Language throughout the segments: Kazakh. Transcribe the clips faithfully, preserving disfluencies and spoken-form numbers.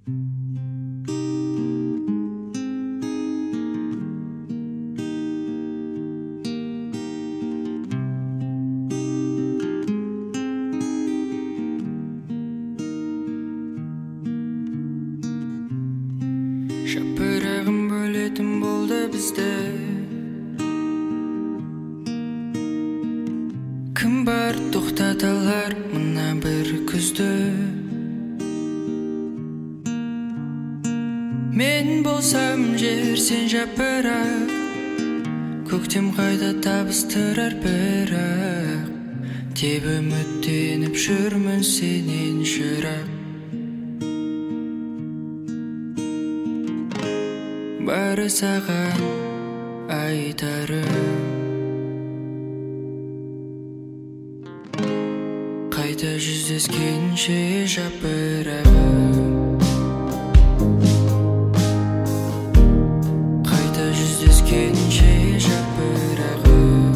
Жапырағым бөлетін болды бізді. Кім бар тоқтаталар мына бір күзді? Мен болсам жер, сен жапырақ. Көктем қайда табыстырар бірақ. Теп үміттеніп жүрмін сенен жырақ. Бары саған айтарым, қайта жүздескенше жапырағым. Қайта жүздескенше жапырағым.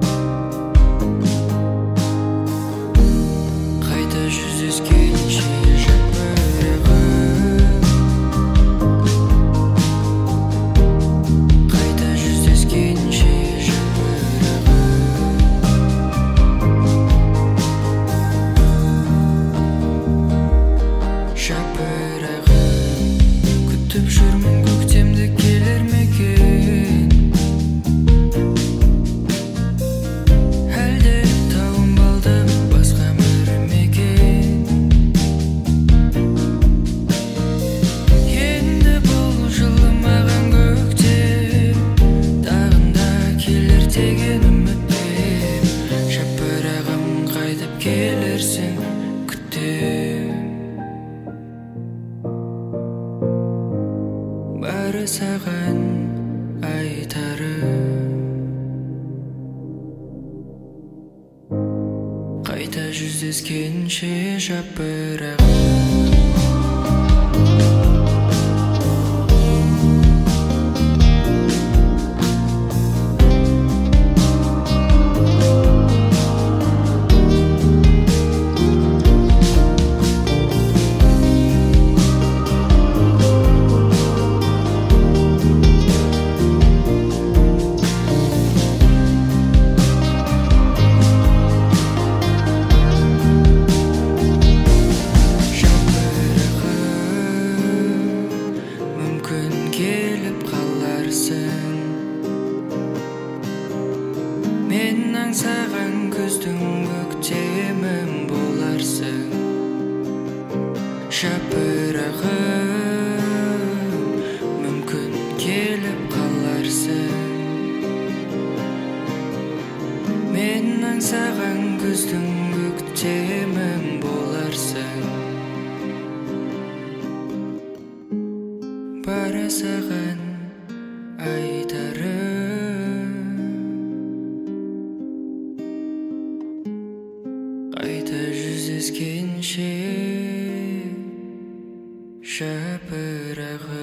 Қайта жүздескенше келерсің күтем. Бары саған айтарым, қайта жүздескенше жапырағым. Мен аңсаған күздің көктемім боларсың. Жапырағым, мүмкін келіп қаларсың. Мен аңсаған күздің көктемім боларсың. Бары саған айтарым, қайта жүздескенше жапырағым.